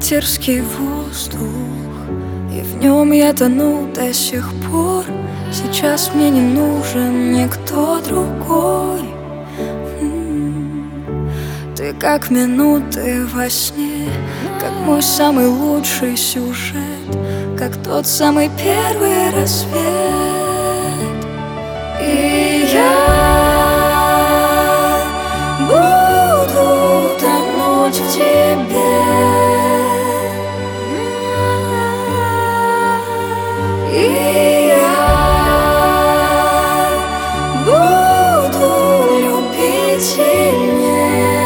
питерский воздух, и в нем я тону до сих пор. Сейчас мне не нужен никто другой. Ты как минуты во сне, как мой самый лучший сюжет, как тот самый первый рассвет. И я буду тонуть в тебе. И я буду любить сильнее.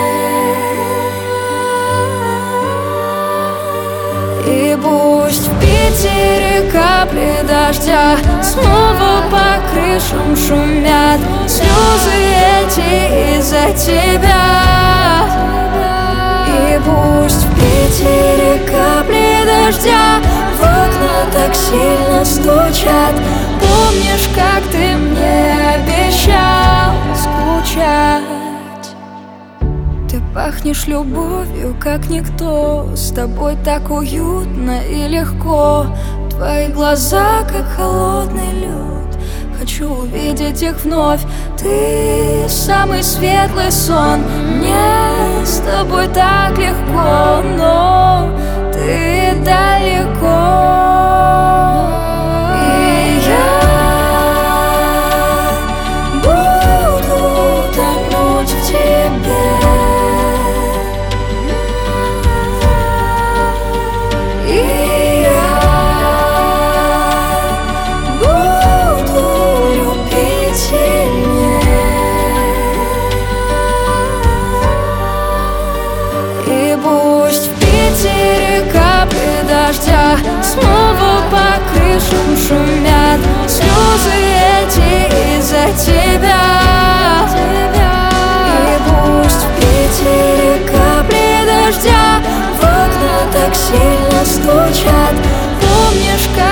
И пусть в Питере капли дождя снова по крышам шумят, слезы эти из-за тебя. И пусть в Питере капли дождя в окна так сильно стучат. Помнишь, как ты мне обещал скучать? Ты пахнешь любовью, как никто. С тобой так уютно и легко. Твои глаза, как холодный лед. Хочу увидеть их вновь. Ты самый светлый сон. Мне с тобой так легко, но ты далеко. И я буду тонуть в тебе. И я буду любить сильнее. И пусть в Питере капли дождя снова по крышам шумят, слезы эти из-за тебя. И пусть в Питере капли дождя в окна так сильно стучат. Помнишь, как